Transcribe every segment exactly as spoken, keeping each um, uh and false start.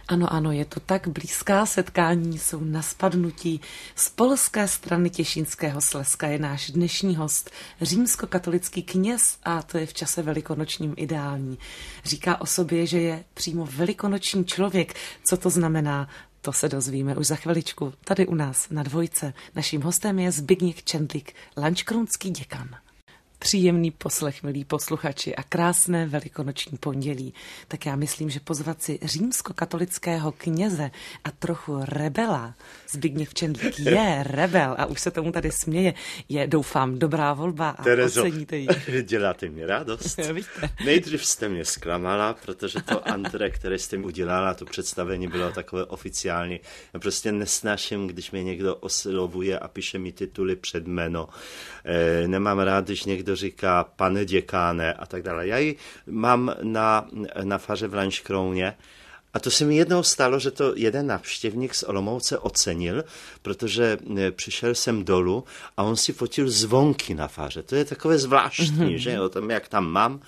Ano, ano, je to tak blízká setkání, jsou na spadnutí. Z polské strany Těšínského Slezska je náš dnešní host, římskokatolický kněz, a to je v čase velikonočním ideální. Říká o sobě, že je přímo velikonoční člověk. Co to znamená? To se dozvíme už za chviličku tady u nás na Dvojce. Naším hostem je Zbigněk Čendlik, lanškrounský děkan. Příjemný poslech, milí posluchači, a krásné velikonoční pondělí. Tak já myslím, že pozvat si římskokatolického kněze a trochu rebela. Zbigněk Čendlik je rebel a už se tomu tady směje. Je, doufám, dobrá volba a Terezo, oceníte ji. děláte mi radost. Nejdřív jste mě zklamala, protože to antre, které jste mi udělala, to představení bylo takové oficiální. Já prostě nesnáším, když mě někdo oslovuje a píše mi tituly před jméno. E, nemám rád, když někdo říká pane děkáne a tak dále. Já ji mám na, na faře v Lanškrouně a to se mi jednou stalo, že to jeden návštěvník z Olomouce ocenil, protože přišel jsem dolů a on si fotil zvonky na faře. To je takové zvláštní, mm-hmm. že o tom, jak tam mám.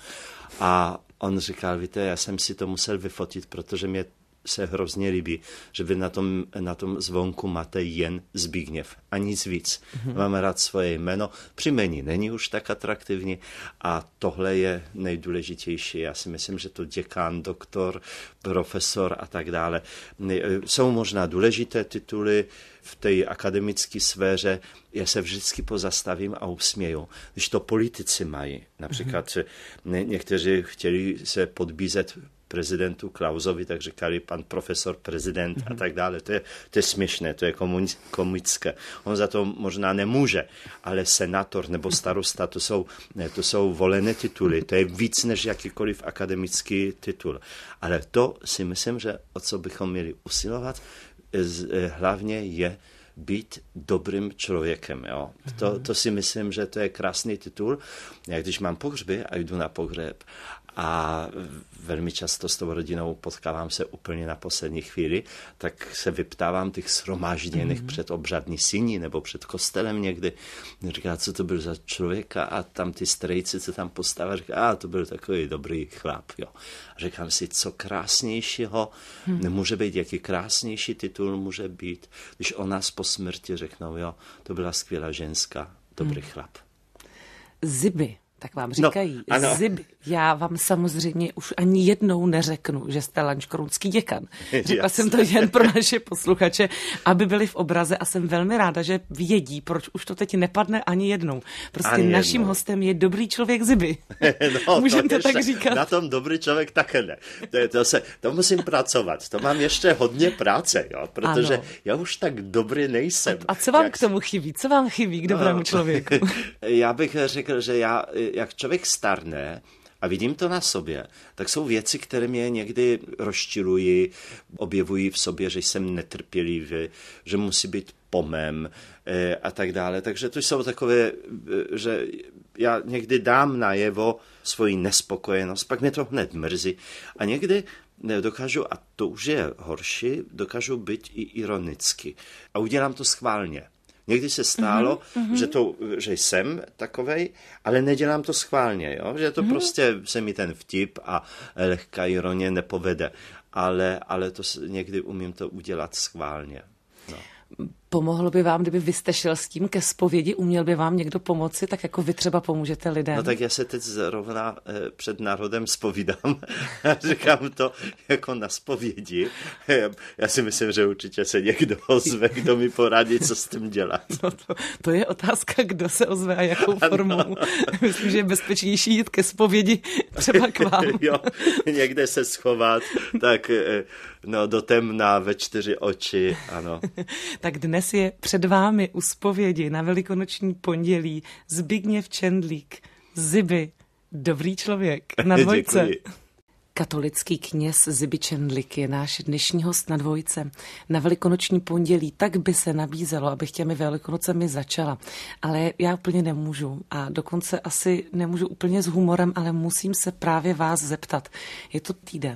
A on říkal, víte, já jsem si to musel vyfotit, protože mě se hrozně líbí, že vy na tom, na tom zvonku máte jen Zbigněv a nic víc. Mm-hmm. Mám rád svoje jméno. Příjmení není už tak atraktivní a tohle je nejdůležitější. Já si myslím, že to děkán, doktor, profesor a tak dále jsou možná důležité tituly v té akademické sféře. Já se vždycky pozastavím a usměju. Když to politici mají, například mm-hmm. někteří chtěli se podbízet prezidentu Klausovi, tak říkali pan profesor prezident mm-hmm. a tak dále. To je, to je směšné, to je komické. On za to možná nemůže, ale senátor nebo starosta, to jsou, to jsou volené tituly. To je víc než jakýkoliv akademický titul. Ale to si myslím, že o co bychom měli usilovat, hlavně je být dobrým člověkem. Jo. To, to si myslím, že to je krásný titul. Já když mám pohřby a jdu na pohřeb a velmi často s tou rodinou potkávám se úplně na poslední chvíli, tak se vyptávám těch shromážděných mm-hmm. před obřadní síní nebo před kostelem někdy. Říká, co to byl za člověka, a tam ty strejci, co tam postavili, říká, a to byl takový dobrý chlap. Jo. A říkám si, co krásnějšího mm-hmm. nemůže být, jaký krásnější titul může být, když o nás po smrti řeknou, jo, to byla skvělá ženská, dobrý mm. chlap. Ziby. Tak vám říkají, no, Ziby. Já vám samozřejmě už ani jednou neřeknu, že jste lanškrounský děkan. Řekla jsem to jen pro naše posluchače, aby byli v obraze, a jsem velmi ráda, že vědí, proč už to teď nepadne ani jednou. Prostě ani naším jednou. Hostem je dobrý člověk Ziby. No, můžeme to, to tak říkat. Na tom dobrý člověk také ne. To, to, se, to musím pracovat. To mám ještě hodně práce, jo, protože ano. já už tak dobrý nejsem. A, a co vám jak... k tomu chybí? Co vám chybí k dobrému no, člověku? Já bych řekl, že já, jak člověk starne, a vidím to na sobě, tak jsou věci, které mě někdy rozčilují, objevují v sobě, že jsem netrpělivý, že musí být pomem e, a tak dále. Takže to jsou takové, že já někdy dám najevo svoji nespokojenost, pak mě to hned mrzí. A někdy dokážu, a to už je horší, dokážu být i ironicky. A udělám to schválně. Někdy se stálo, mm-hmm. že, to, že jsem takovej, ale nedělám to schválně, jo? Že to mm-hmm. prostě se mi ten vtip a lehká ironie nepovede, ale, ale to někdy umím to udělat schválně. No. Pomohlo by vám, kdyby vy jste šel s tím ke zpovědi, uměl by vám někdo pomoci, tak jako vy třeba pomůžete lidem? No tak já se teď zrovna eh, před národem zpovídám a říkám to jako na zpovědi. Já si myslím, že určitě se někdo ozve, kdo mi poradí, co s tím dělat. No to, to je otázka, kdo se ozve a jakou formou. Ano. Myslím, že je bezpečnější jít ke zpovědi třeba k vám. Jo, někde se schovat, tak no, do temna ve čtyři oči, ano. Tak dnes je před vámi u zpovědi na velikonoční pondělí Zbigněv Čendlik, Ziby, dobrý člověk na Dvojce. Katolický kněz Ziby Čendlik je náš dnešní host na Dvojce. Na velikonoční pondělí tak by se nabízelo, abych těmi velikonocemi začala. Ale já úplně nemůžu a dokonce asi nemůžu úplně s humorem, ale musím se právě vás zeptat. Je to týden,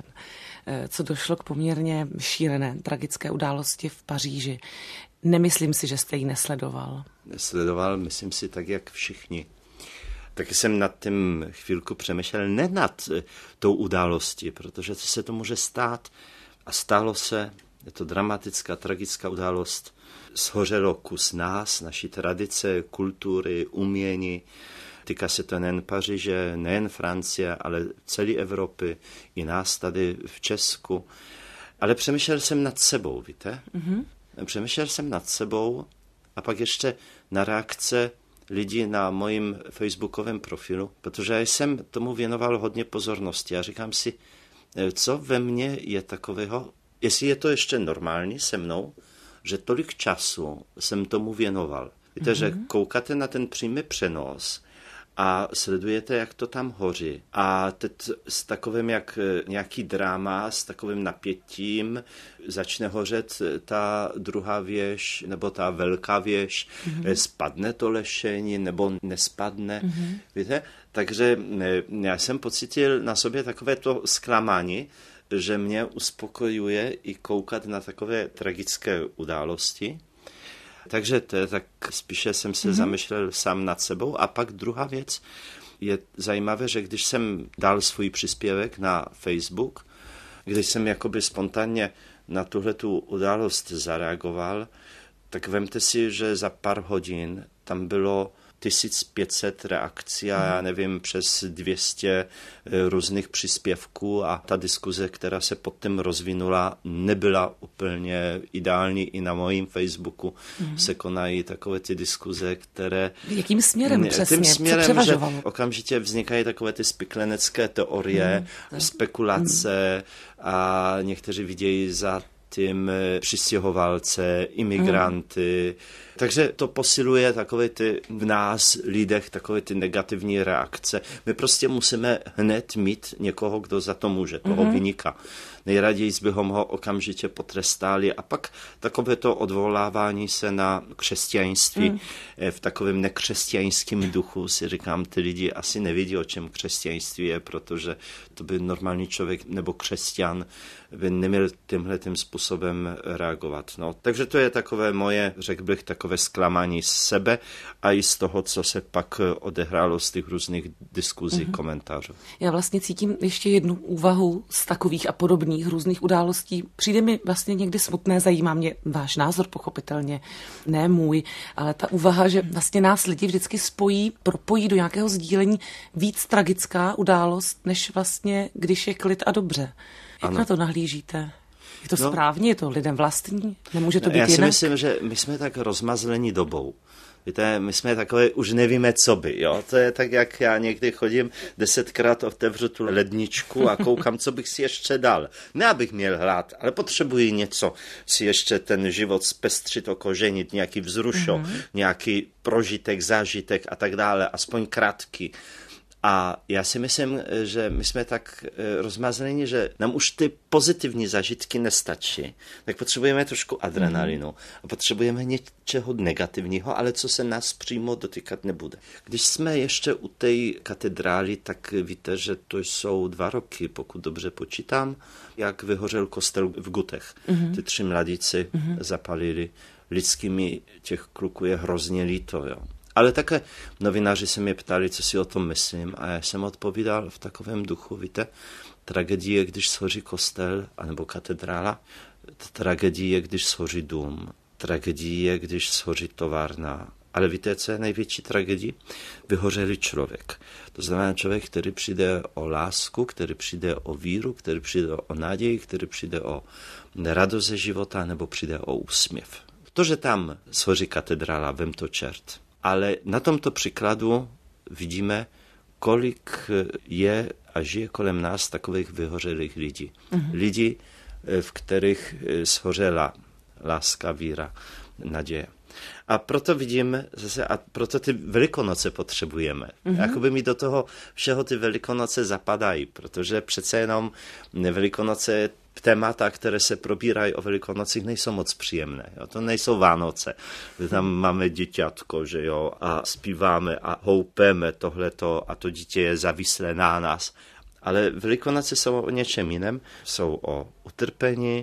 co došlo k poměrně šílené tragické události v Paříži. Nemyslím si, že jste ji nesledoval. Nesledoval, myslím si, tak jak všichni. Taky jsem nad tím chvilku přemýšlel, ne nad tou událostí, protože se to může stát A stalo se, je to dramatická, tragická událost, shořelo kus nás, naší tradice, kultury, umění. Týká se to nejen Paříže, nejen Francie, ale celé Evropy, i nás tady v Česku. Ale přemýšlel jsem nad sebou, víte? Mm-hmm. Přemýšlel jsem nad sebou a pak ještě na reakce lidí na mojím facebookovém profilu, protože já jsem tomu věnoval hodně pozornosti a říkám si, co ve mně je takového, jestli je to ještě normální se mnou, že tolik času jsem tomu věnoval. Víte, mm-hmm. že koukáte na ten přímý přenos a sledujete, jak to tam hoří. A teď s takovým jak nějaký dráma, s takovým napětím začne hořet ta druhá věž, nebo ta velká věž, mm-hmm. spadne to lešení, nebo nespadne. Mm-hmm. Víte? Takže já jsem pocítil na sobě takové to zklamání, že mě uspokojuje i koukat na takové tragické události. Takže to je tak, spíše jsem se mm-hmm. zamýšlel sám nad sebou. A pak druhá věc je zajímavé, že když jsem dal svůj příspěvek na Facebook, když jsem jakoby spontánně na tuhletu událost zareagoval, tak vemte si, že za pár hodin tam bylo tisíc pět set reakcí a já nevím, přes dvě stě různých příspěvků a ta diskuze, která se potom rozvinula, nebyla úplně ideální. I na mojím Facebooku mm. se konají takové ty diskuze, které... Jakým směrem přesně? Tím směrem, že okamžitě vznikají takové ty spiklenecké teorie, mm. spekulace a někteří vidějí za tím přistěhovalce, imigranty. Mm. Takže to posiluje takové ty v nás lidech, takové ty negativní reakce. My prostě musíme hned mít někoho, kdo za to může, toho mm. viníka. Nejraději bychom ho okamžitě potrestali a pak takové to odvolávání se na křesťanství mm. v takovém nekřesťanském duchu si říkám, ty lidi asi nevidí, o čem křesťanství je, protože to by normální člověk nebo křesťan by neměl tímhle tím způsobem reagovat. No, takže to je takové moje, řekl bych, takové zklamání z sebe a i z toho, co se pak odehrálo z těch různých diskuzí, mm-hmm. komentářů. Já vlastně cítím ještě jednu úvahu z takových a podobných různých událostí. Přijde mi vlastně někdy smutné, zajímá mě váš názor, pochopitelně, ne můj, ale ta úvaha, že vlastně nás lidi vždycky spojí, propojí do nějakého sdílení víc tragická událost, než vlastně, když je klid a dobře. Jak ano. na to nahlížíte? Je to no, správně? Je to lidem vlastní? Nemůže to být já jinak? Já si myslím, že my jsme tak rozmazlení dobou. Víte, my jsme takové, už nevíme, co by, jo. To je tak, jak já někdy chodím, desetkrát otevřu tu ledničku a koukám, co bych si ještě dal. Ne, abych měl hlad, ale potřebuji něco si ještě ten život zpestřit, okoženit, nějaký vzrušo, mm-hmm. nějaký prožitek, zážitek a tak dále, aspoň krátký. A já si myslím, že my jsme tak rozmazleni, že nám už ty pozitivní zážitky nestačí. Tak potřebujeme trošku adrenalinu a potřebujeme něčeho negativního, ale co se nás přímo dotýkat nebude. Když jsme ještě u té katedrály, tak víte, že to jsou dva roky, pokud dobře počítám, jak vyhořel kostel v Gutech. Mm-hmm. Ty tři mladíci mm-hmm. zapalili. Lidskými těch kluků je hrozně líto, jo. Ale také novináři se mě ptali, co si o tom myslím a já jsem odpovídal v takovém duchu, víte, tragédie, když shoří kostel anebo katedrála, tragédie, když shoří dům, tragédie, když shoří továrna. Ale víte, co je největší tragédie? Vyhořelý člověk. To znamená člověk, který přijde o lásku, který přijde o víru, který přijde o naději, který přijde o radost ze života nebo přijde o úsměv. To, že tam shoří katedrála, vem to čert. Ale na tomto příkladu vidíme, kolik je a žije kolem nás takových vyhořelých lidí. Mm-hmm. Lidí, v kterých shořela láska, víra, naděje. A proto vidím zase, a proto ty Velikonoce potřebujeme. Mm-hmm. Jakoby mi do toho všeho ty Velikonoce zapadají, protože přece jenom Velikonoce témata, které se probírají o Velikonocích, nejsou moc příjemné. Jo? To nejsou Vánoce. Tam máme děťatko, že jo, a zpíváme a houpeme tohleto a to dítě je zavislé na nás. Ale Velikonoce jsou o něčem jiném. Jsou o utrpení,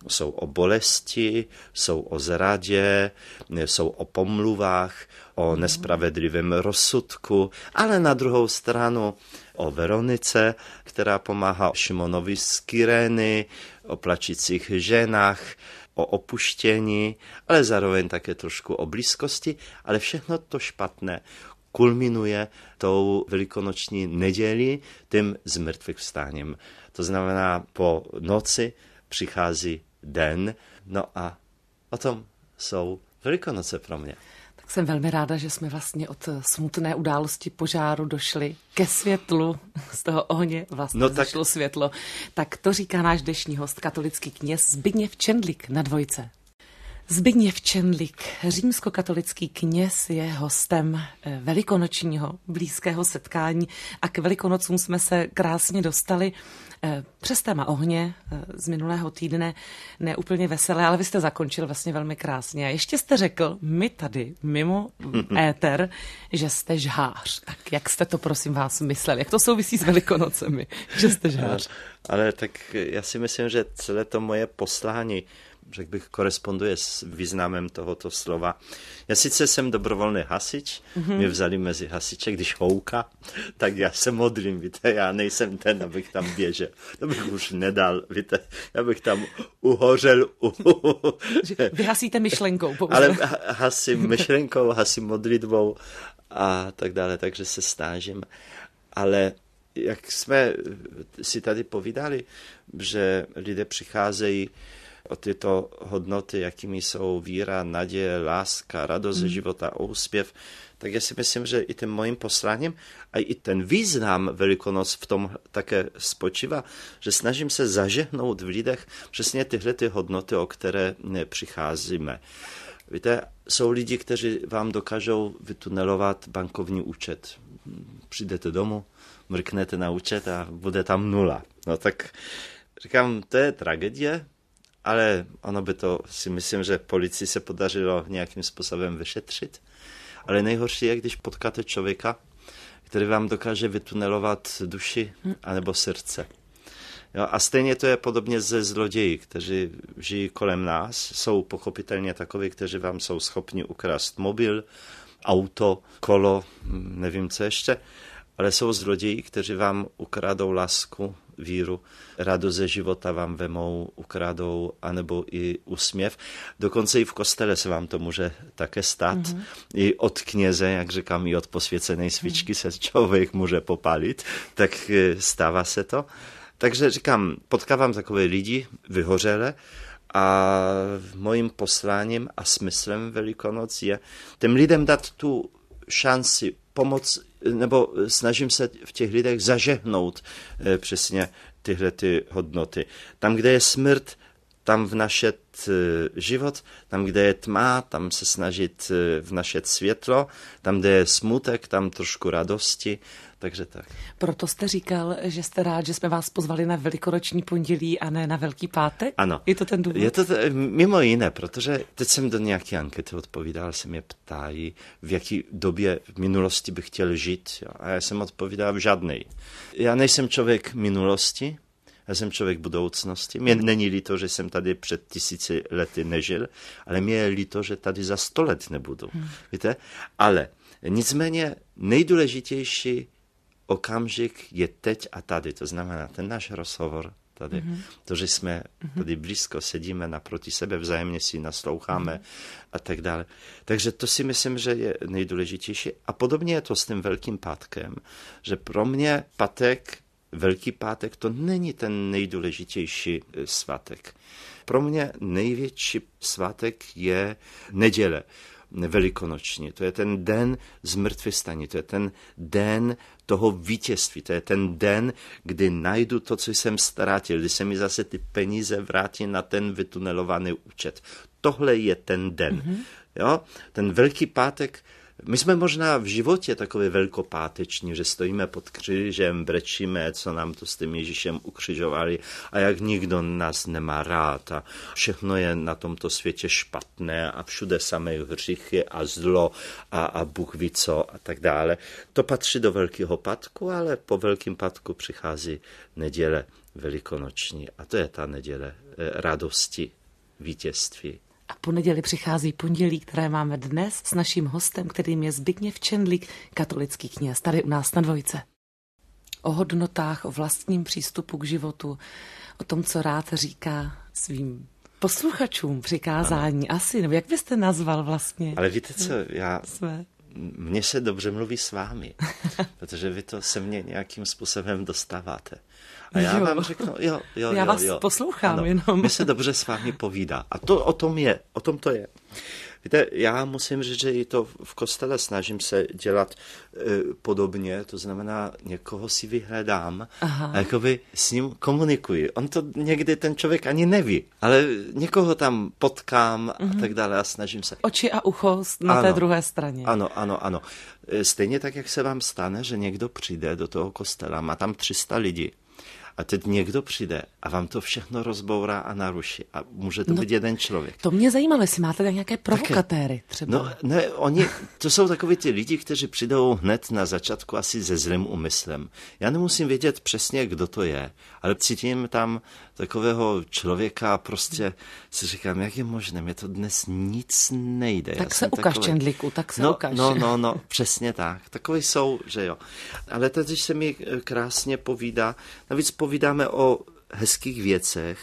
Jsou o bolesti, jsou o zradě, jsou o pomluvách, o nespravedlivém rozsudku, ale na druhou stranu o Veronice, která pomáhá Šimonovi z Kyrény, o plačících ženách, o opuštění, ale zároveň také trošku o blízkosti, ale všechno to špatné kulminuje tou velikonoční neděli, tím zmrtvýchvstáním. To znamená, po noci přichází den, no a o tom jsou Velikonoce pro mě. Tak jsem velmi ráda, že jsme vlastně od smutné události požáru došli ke světlu, z toho ohně vlastně no tak... zašlo světlo. Tak to říká náš dnešní host, katolický kněz Zbigněv Čendlik na Dvojce. Zbigněv Čendlik, římskokatolický kněz, je hostem velikonočního blízkého setkání a k Velikonocům jsme se krásně dostali přes téma ohně z minulého týdne, ne úplně veselé, ale vy jste zakončil vlastně velmi krásně. A ještě jste řekl, my tady mimo éter, že jste žhář. Tak jak jste to, prosím vás, myslel? Jak to souvisí s Velikonocemi, že jste žhář? Ale, ale tak já si myslím, že celé to moje poslání, řekl bych, koresponduje s významem tohoto slova. Já sice jsem dobrovolný hasič, mm-hmm. mě vzali mezi hasiče, když houká, tak já se modlím, víte, já nejsem ten, abych tam běžel. To bych už nedal, víte, já bych tam uhořel. U... Vy hasíte myšlenkou pouze. Ale hasím myšlenkou, hasím modlitbou a tak dále, takže se snažím. Ale jak jsme si tady povídali, že lidé přicházejí o tyto hodnoty, jakými jsou víra, naděje, láska, radost ze mm. života, úspěv, tak já si myslím, že i tím mojím posláním a i ten význam Velikonoc v tom také spočívá, že snažím se zažehnout v lidech přesně tyhle ty hodnoty, o které přicházíme. Víte, jsou lidi, kteří vám dokážou vytunelovat bankovní účet. Přijdete domů, mrknete na účet a bude tam nula. No tak říkám, to je tragédie, ale ono by to, si myslím, že policii se podařilo nějakým způsobem vyšetřit. Ale nejhorší je, když potkáte člověka, který vám dokáže vytunelovat duši anebo srdce. Jo, a stejně to je podobně ze zloději, kteří žijí kolem nás. Jsou pochopitelně takoví, kteří vám jsou schopni ukrást mobil, auto, kolo, nevím co ještě, ale jsou zloději, kteří vám ukradou lásku, víru, radost ze života vám vemou, ukradou, anebo i úsměv. Dokonce i v kostele se vám to může také stát. Mm-hmm. I od kněze, jak říkám, i od posvěcené svíčky mm-hmm. se člověk může popálit, tak stává se to. Takže říkám, potkávám takové lidi vyhořele a mojím posláním a smyslem Velikonoc je těm lidem dát tu šanci pomoct, nebo snažím se v těch lidech zažehnout eh, přesně tyhle ty hodnoty. Tam, kde je smrt, tam vnašet eh, život, tam, kde je tma, tam se snažit eh, vnašet světlo, tam, kde je smutek, tam trošku radosti, takže tak. Proto jste říkal, že jste rád, že jsme vás pozvali na Velikonoční pondělí a ne na Velký pátek? Ano. Je to ten důvod? Je to t- mimo jiné, protože teď jsem do nějaké ankety odpovídal, se mě ptají, v jaký době v minulosti bych chtěl žít. Jo? A já jsem odpovídal v žádnej. Já nejsem člověk minulosti, já jsem člověk budoucnosti. Mně není líto, že jsem tady před tisíci lety nežil, ale mě je líto, že tady za sto let nebudu. Hmm. Víte? Ale nicméně nejdůležitější okamžik je teď a tady. To znamená ten náš rozhovor tady. Mm-hmm. To, že jsme tady blízko, sedíme naproti sebe, vzájemně si nasloucháme mm-hmm. a tak dále. Takže to si myslím, že je nejdůležitější. A podobně je to s tím Velkým pátkem, že pro mě pátek, Velký pátek, to není ten nejdůležitější svátek. Pro mě největší svátek je neděle velikonoční. To je ten den zmrtvýchvstání, to je ten den toho vítězství, to je ten den, kdy najdu to, co jsem ztratil, kdy se mi zase ty peníze vrátí na ten vytunelovaný účet. Tohle je ten den. Mm-hmm. Jo? Ten Velký pátek, my jsme možná v životě takový velkopáteční, že stojíme pod křížem, brečíme, co nám to s tím Ježíšem ukřižovali a jak nikdo nás nemá rád a všechno je na tomto světě špatné a všude samé hříchy a zlo a, a Bůh ví co a tak dále. To patří do Velkého pátku, ale po Velkém pátku přichází neděle velikonoční. A to je ta neděle radosti, vítězství. A po neděli přichází pondělí, které máme dnes s naším hostem, kterým je Zbigněv Čendlík, katolický kněz, tady u nás na Dvojce. O hodnotách, o vlastním přístupu k životu, o tom, co rád říká svým posluchačům přikázání. Ano. Asi, nebo jak byste nazval vlastně? Ale víte co, já... Své. Mně se dobře mluví s vámi, protože vy to se mně nějakým způsobem dostáváte. A já jo. vám řeknu, jo, jo, Já jo, vás jo. poslouchám ano, jenom. Mně se dobře s vámi povídá. A to o tom je, o tom to je. Víte, já musím říct, že i to v kostele snažím se dělat e, podobně, to znamená, někoho si vyhledám Aha. a jakoby s ním komunikuji. On to někdy ten člověk ani neví, ale někoho tam potkám mm-hmm. a tak dále a snažím se. Oči a ucho na ano, té druhé straně. Ano, ano, ano. Stejně tak, jak se vám stane, že někdo přijde do toho kostela, má tam tři sta lidí. A teď někdo přijde a vám to všechno rozbourá a naruší. A může to no, být jeden člověk. To mě zajímalo, jestli máte tak nějaké provokatéry třeba. No, ne, oni, to jsou takoví ty lidi, kteří přijdou hned na začátku asi se zlým úmyslem. Já nemusím vědět přesně, kdo to je, ale cítím tam takového člověka, prostě si říkám, jak je možné, mě to dnes nic nejde. Tak Já se ukaž, takový... Čendlíku, tak se no, ukaž. No, no, no, přesně tak. Takový jsou, že jo. Ale teď se mi krásně povídá, navíc povídáme o hezkých věcech,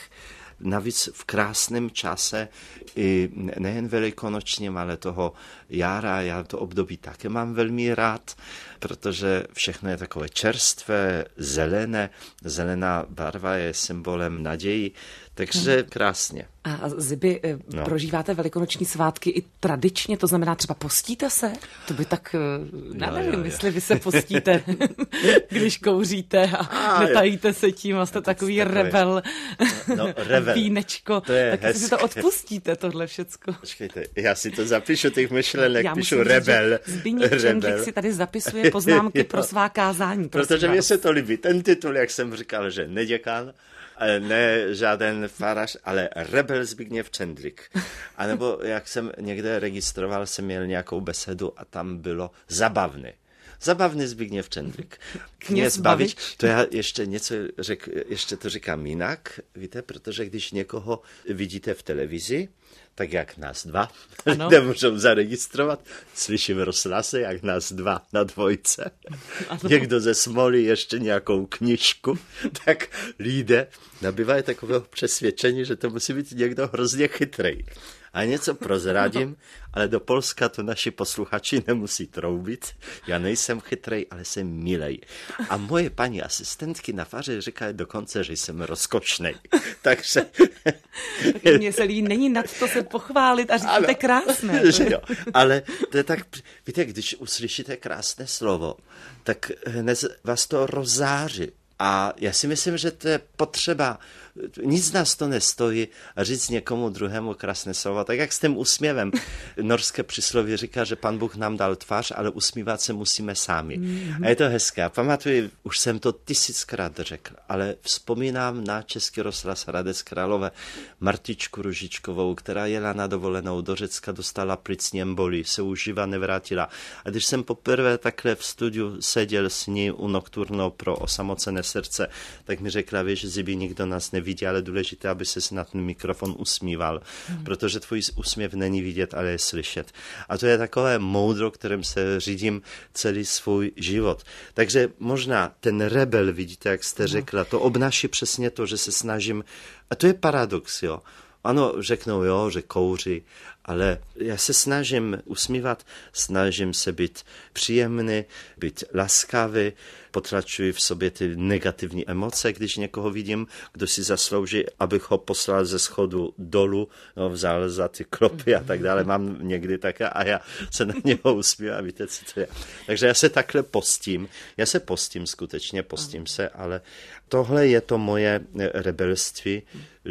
navíc v krásném čase, i nejen velikonočním, ale toho jara, já to období také mám velmi rád, protože všechno je takové čerstvé, zelené, zelená barva je symbolem naději, takže krásně. A Zibi, no. prožíváte velikonoční svátky i tradičně, to znamená třeba postíte se? To by tak, já nevím, jestli vy se postíte, když kouříte a, a netajíte se tím a jste takový takové, rebel, no, rebel, vínečko, tak hezké. Si to odpustíte, tohle všecko. Počkejte, já si to zapíšu, těch myšlenek, já píšu rebel. Zbigněv Čendlík si tady zapisuje poznámky pro svá kázání. Protože mně se to líbí, ten titul, jak jsem říkal, že neděkan, ne žádný farář, ale rebel Zbigněv Čendlík. A nebo jak jsem někde registroval, jsem měl nějakou besedu a tam bylo zabavný. Zabavný Zbigněv Čendlík. Kněz Bavič. To já ještě něco řek, ještě to říkám jinak, víte, protože když někoho vidíte v televizi, tak jak nás dva, lidé můžou zaregistrovat, slyším rozhlasy, jak nás dva na Dvojce. Ano. Někdo ze Smoly ještě nějakou knížku, tak lidé nabývají takového přesvědčení, že to musí být někdo hrozně chytrej. A něco prozradím, ale do Polska to naši posluchači nemusí troubit. Já nejsem chytrej, ale jsem milej. A moje paní asistentky na faře říkají dokonce, že jsem rozkošnej. Takže... Tak mně se líbí, není nad to se pochválit a říct, to je krásné. Že jo, ale to je tak, víte, když uslyšíte krásné slovo, tak hned vás to rozáří. A já si myslím, že to je potřeba, nic nás to nestojí říct někomu druhému krásné slovo. Tak jak s tím úsměvem. Norské přísloví říká, že Pan Bůh nám dal tvář, ale usmívat se musíme sami. Mm-hmm. A je to hezké. A pamatuju, už jsem to tisíckrát řekl, ale vzpomínám na Český rozhlas Hradec Králové Martičku Ružičkovou, která jela na dovolenou do Řecka, dostala plicní embolii, se už živa nevrátila. A když jsem poprvé takhle v studiu seděl s ní u Nocturno pro osamocené srdce, tak mi řekla, víš, Zibi, nikdo nás nevidí, ale důležité, aby se na ten mikrofon usmíval, hmm. protože tvůj úsměv není vidět, ale je slyšet. A to je takové moudro, kterým se řídím celý svůj život. Takže možná ten rebel, vidíte, jak jste řekla, to obnáší přesně to, že se snažím, a to je paradox, jo. Ano, řeknou, jo, že kouří, ale já se snažím usmívat, snažím se být příjemný, být laskavý, potlačuji v sobě ty negativní emoce, když někoho vidím, kdo si zaslouží, abych ho poslal ze schodu dolů, no, vzal za ty klopy a tak dále, mám někdy také a já se na něho usmívám, víte, co to je. Takže já se takhle postím, já se postím, skutečně postím se, ale tohle je to moje rebelství,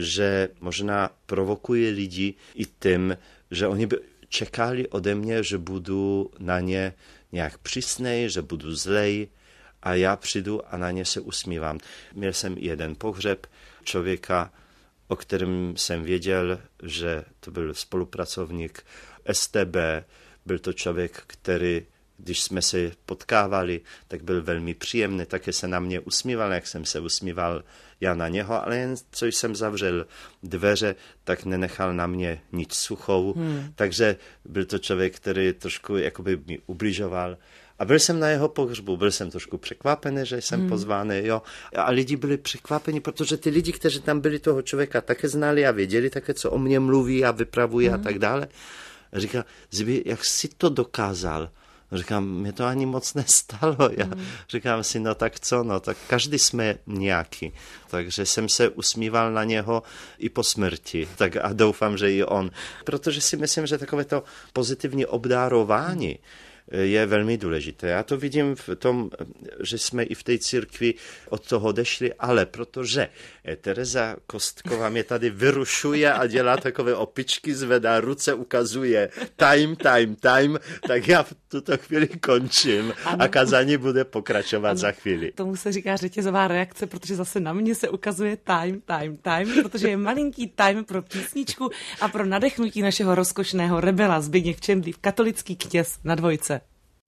že možná provokuje lidi i tím, že oni by čekali ode mě, že budu na ně nějak přísnej, že budu zlej a já přijdu a na ně se usmívám. Měl jsem jeden pohřeb člověka, o kterém jsem věděl, že to byl spolupracovník S T B, byl to člověk, který Když jsme se potkávali, tak byl velmi příjemný, také se na mě usmíval, jak jsem se usmíval já na něho, ale jen co jsem zavřel dveře, tak nenechal na mě nic suchou, hmm. takže byl to člověk, který trošku jakoby mi ubližoval. A byl jsem na jeho pohřbu, byl jsem trošku překvapený, že jsem hmm. pozvaný, jo. A lidi byli překvapeni, protože ty lidi, kteří tam byli toho člověka, také znali a věděli také, co o mně mluví a vypravuje hmm. a tak dále. A říkal, Zibi, jak jsi to dokázal? Říkám, mě to ani moc nestalo. Já mm. říkám si, no tak co, no tak každý jsme nějaký. Takže jsem se usmíval na něho i po smrti. Tak a doufám, že i on. Protože si myslím, že takové to pozitivní obdarování je velmi důležité. Já to vidím v tom, že jsme i v té církvi od toho odešli, ale protože Tereza Kostková mě tady vyrušuje a dělá takové opičky, zvedá ruce, ukazuje time, time, time, tak já v tuto chvíli končím ano. a kazání bude pokračovat ano. za chvíli. Tomu se říká řetězová reakce, protože zase na mě se ukazuje time, time, time, protože je malinký time pro písničku a pro nadechnutí našeho rozkošného rebela Zbigněk Čendlív, katolický kněz na Dvojce.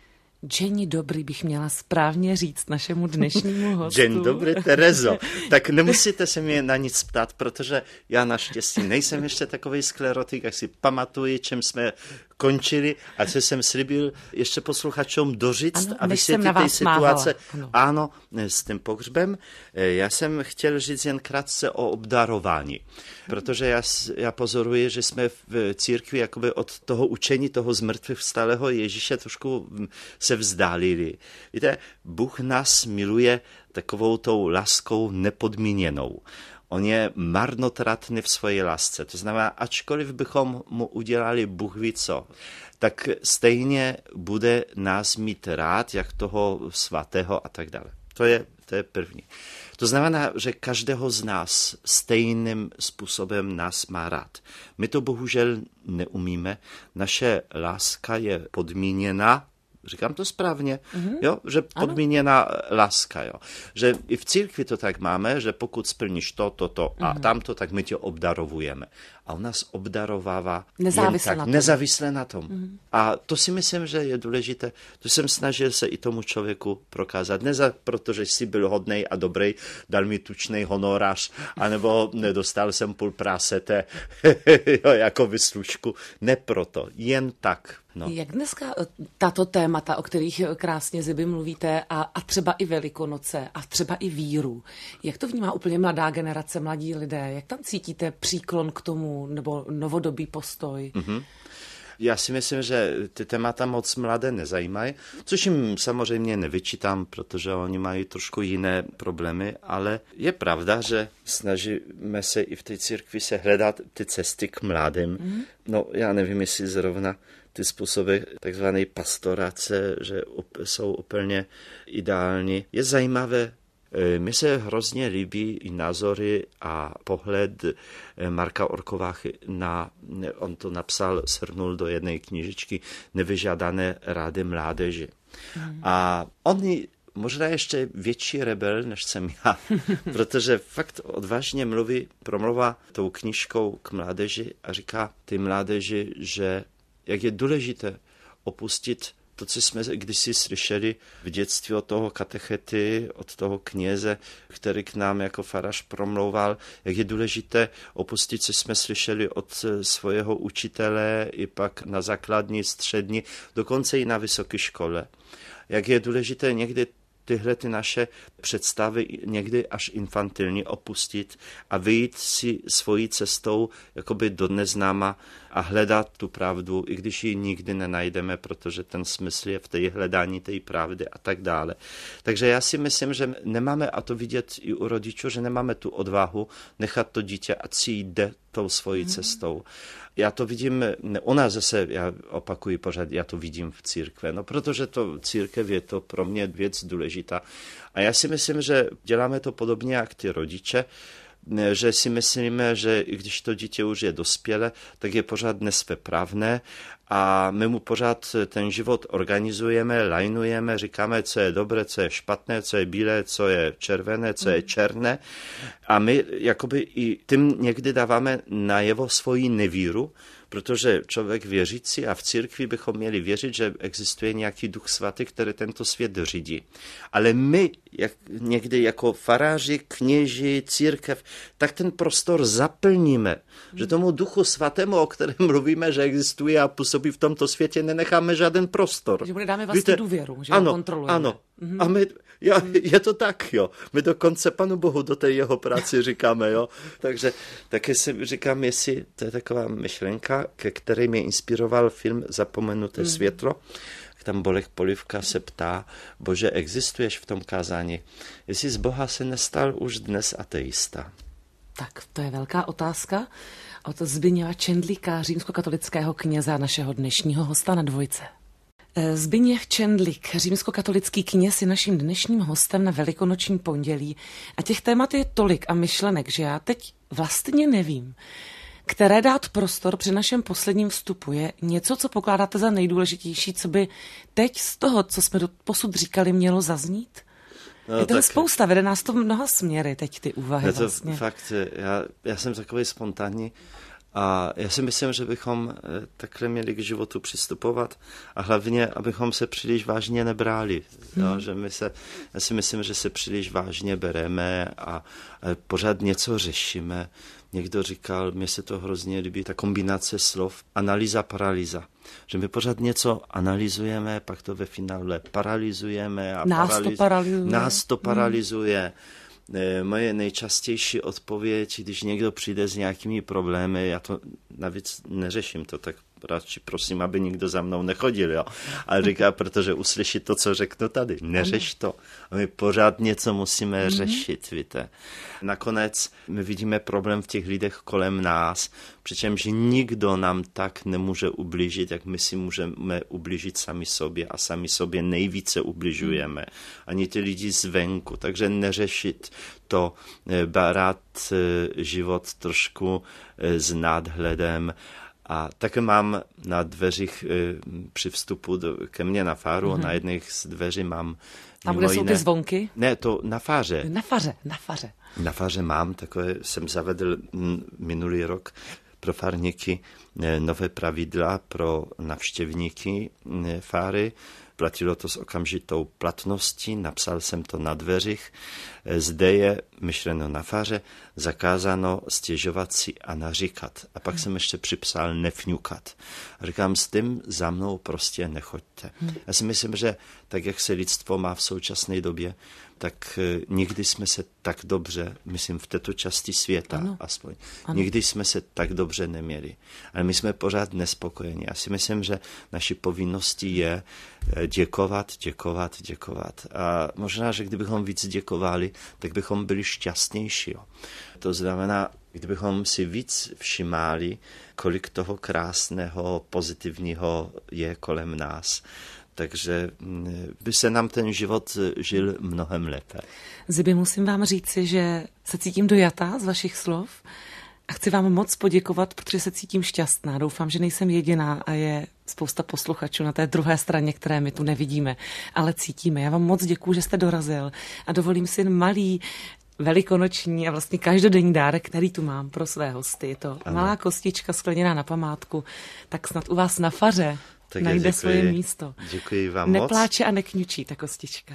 Dzień dobry bych měla správně říct našemu dnešnímu hostu. Dzień dobry, Terezo. Tak nemusíte se mě na nic ptát, protože já naštěstí nejsem ještě takový sklerotik, jak si pamatuji, čem jsme končili a co jsem slíbil ještě posluchačům doříct ano, a vysvětlit té situace. Ano. ano, s tím pohřbem. Já jsem chtěl říct jen krátce o obdarování, protože já, já pozoruji, že jsme v církvi jakoby od toho učení toho zmrtvých vstalého Ježíše trošku se vzdálili. Víte, Bůh nás miluje takovou tou láskou nepodmíněnou. On je marnotratný v své lásce. To znamená, ačkoliv bychom mu udělali Bůh ví co, tak stejně bude nás mít rád, jak toho svatého a tak dále. To je, to je první. To znamená, že každého z nás stejným způsobem nás má rád. My to bohužel neumíme. Naše láska je podmíněna, říkám to správně, mm-hmm. jo, že podmíněná ano. láska, jo. Že i v církvi to tak máme, že pokud splníš to, to, to mm-hmm. a tamto, tak my tě obdarovujeme. A on nás obdarovává nezávisle na tom. Nezávisle na tom. Mm-hmm. A to si myslím, že je důležité. To jsem snažil se i tomu člověku prokázat. Ne za, protože jsi byl hodnej a dobrý, dal mi tučnej honorář, anebo nedostal jsem půl prásete jo, jako vyslužku. Ne proto, jen tak. No. Jak dneska tato témata, o kterých krásně Zibi mluvíte, a, a třeba i Velikonoce, a třeba i víru, jak to vnímá úplně mladá generace, mladí lidé? Jak tam cítíte příklon k tomu, nebo novodobý postoj? Mm-hmm. Já si myslím, že ty témata moc mladé nezajímají, což jim samozřejmě nevyčítám, protože oni mají trošku jiné problémy, ale je pravda, že snažíme se i v té církvi se hledat ty cesty k mladým. Mm. No já nevím, jestli zrovna ty způsoby takzvané pastorace, že jsou úplně ideální. Je zajímavé, mně se hrozně líbí i názory a pohled Marka Orkováchy na, on to napsal, shrnul do jedné knížičky Nevyžádané rády mládeži. Mm. A on možná ještě větší rebel, než jsem já, protože fakt odvážně mluví, promluvá tou knížkou k mládeži a říká ty mládeži, že jak je důležité opustit to, co jsme kdysi slyšeli v dětství od toho katechety, od toho kněze, který k nám jako farář promlouval, jak je důležité opustit, co jsme slyšeli od svého učitele i pak na základní, střední, dokonce i na vysoké škole. Jak je důležité někdy tyhle ty naše představy někdy až infantilní opustit a vyjít si svojí cestou jakoby do neznáma a hledat tu pravdu, i když ji nikdy nenajdeme, protože ten smysl je v té hledání té pravdy a tak dále. Takže já si myslím, že nemáme, a to vidět i u rodičů, že nemáme tu odvahu nechat to dítě, ať si jde tou svojí mm. cestou. Já to vidím, u nás zase, já opakuji pořád, já to vidím v církve, no protože to církev je to pro mě věc důležitá. A já si myslím, že děláme to podobně jak ty rodiče, že si myslíme, že i když to dítě už je dospělé, tak je pořád nesvéprávné a my mu pořád ten život organizujeme, lajnujeme, říkáme, co je dobré, co je špatné, co je bílé, co je červené, co je černé. A my jakoby i tím někdy dáváme najevo svoji nevíru, protože člověk věřící a v církvi bychom měli věřit, že existuje nějaký duch svatý, který tento svět řídí. Ale my, jak někdy jako faráři, kněži, církev, tak ten prostor zaplníme, že tomu duchu svatému, o kterém mluvíme, že existuje a působí v tomto světě, nenecháme žádný prostor. Že mu nedáme vlastně Víte, důvěru, že ano, ho kontrolujeme. Ano, mm-hmm. A my, já, je to tak, jo. My dokonce Panu Bohu do té jeho práci říkáme, jo. Takže taky si říkám, jestli to je taková myšlenka, ke které mě inspiroval film Zapomenuté mm. světlo. Tam Bolek Polivka se ptá, Bože, existuješ v tom kázání? Jestli z Boha se nestal už dnes ateista? Tak, to je velká otázka od Zbigněva Čendlíka, římskokatolického kněze, našeho dnešního hosta na Dvojce. Zbigněv Čendlík, římskokatolický kněz, je naším dnešním hostem na Velikonoční pondělí a těch témat je tolik a myšlenek, že já teď vlastně nevím, které dát prostor při našem posledním vstupu. Je něco, co pokládáte za nejdůležitější, co by teď z toho, co jsme do posud říkali, mělo zaznít? No, je toho spousta, vede nás to mnoha směry teď ty úvahy. Je to vlastně. Fakt, já, já jsem takový spontánní a já si myslím, že bychom takhle měli k životu přistupovat a hlavně, abychom se příliš vážně nebrali. Hmm. No, že my se, já si myslím, že se příliš vážně bereme a, a pořád něco řešíme. Někdo říkal, mně se to hrozně líbí, ta kombinace slov analýza, paralýza. Že my pořád něco analyzujeme, pak to ve finále paralyzujeme. A nás, paraliz... to paralyzuje. nás to paralyzuje. Hmm. Moje nejčastější odpověď, když někdo přijde s nějakými problémy, já to navíc neřeším to, tak radši prosím, aby nikdo za mnou nechodil, jo. Ale říká, protože uslyší to, co řeknu tady. Neřeš to. A my pořád něco musíme mm-hmm. řešit, víte. Nakonec my vidíme problém v těch lidech kolem nás, přičemž nikdo nám tak nemůže ublížit, jak my si můžeme ublížit sami sobě a sami sobě nejvíce ubližujeme. Ani ty lidi zvenku. Takže neřešit to, brát život trošku s nadhledem. A také mám na dveřích při vstupu do, ke mně na fáru, mm-hmm. na jedných z dveří mám... Tam, kde jsou ty zvonky? Ne, to na fáře. Na fáře, na fáře. Na fáře mám, takové jsem zavedl minulý rok pro farníky nové pravidla pro navštěvníky fáry. Platilo to s okamžitou platností, napsal jsem to na dveřích. Zde je, myšleno na fáře, zakázáno stěžovat si a naříkat. A pak hmm. jsem ještě připsal nefňukat. A říkám, s tím za mnou prostě nechoďte. Hmm. Já si myslím, že tak, jak se lidstvo má v současné době, tak nikdy jsme se tak dobře, myslím v této části světa ano. aspoň, ano. nikdy jsme se tak dobře neměli. Ale my jsme pořád nespokojeni. Já si myslím, že naší povinností je děkovat, děkovat, děkovat. A možná, že kdybychom víc děkovali, tak bychom byli šťastnější. Jo. To znamená, kdybychom si víc všimali, kolik toho krásného, pozitivního je kolem nás, takže by se nám ten život žil mnohem lépe. Ziby, musím vám říci, že se cítím dojatá z vašich slov a chci vám moc poděkovat, protože se cítím šťastná. Doufám, že nejsem jediná a je spousta posluchačů na té druhé straně, které my tu nevidíme, ale cítíme. Já vám moc děkuju, že jste dorazil a dovolím si malý velikonoční a vlastně každodenní dárek, který tu mám pro své hosty. Je to ano. malá kostička skleněná na památku, tak snad u vás na faře tak najde svoje místo. Děkuji vám Nepláče moc. Nepláče a nekňučí ta kostička.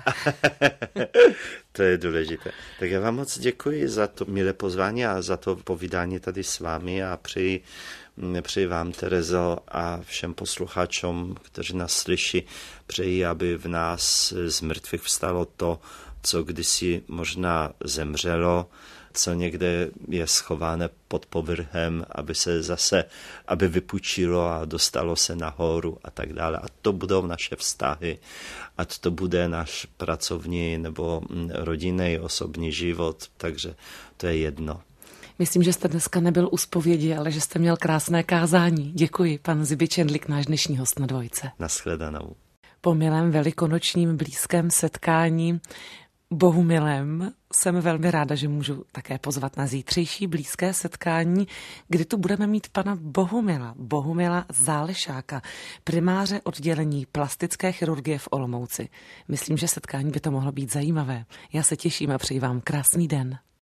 To je důležité. Tak já vám moc děkuji za to milé pozvání a za to povídání tady s vámi a přeji, přeji vám, Terezo, a všem posluchačům, kteří nás slyší, přeji, aby v nás z mrtvých vstalo to, co kdysi možná zemřelo, co někde je schované pod povrchem, aby se zase, aby vypučilo a dostalo se nahoru a tak dále. A to budou naše vztahy, a to bude náš pracovní nebo rodinný osobní život, takže to je jedno. Myslím, že jste dneska nebyl u zpovědi, ale že jste měl krásné kázání. Děkuji, pan Ziby Čendlík, náš dnešní host na Dvojce. Nashledanou. Po milém velikonočním blízkém setkání Bohumilem jsem velmi ráda, že můžu také pozvat na zítřejší blízké setkání, kdy tu budeme mít pana Bohumila, Bohumila Zálešáka, primáře oddělení plastické chirurgie v Olomouci. Myslím, že setkání by to mohlo být zajímavé. Já se těším a přeji vám krásný den.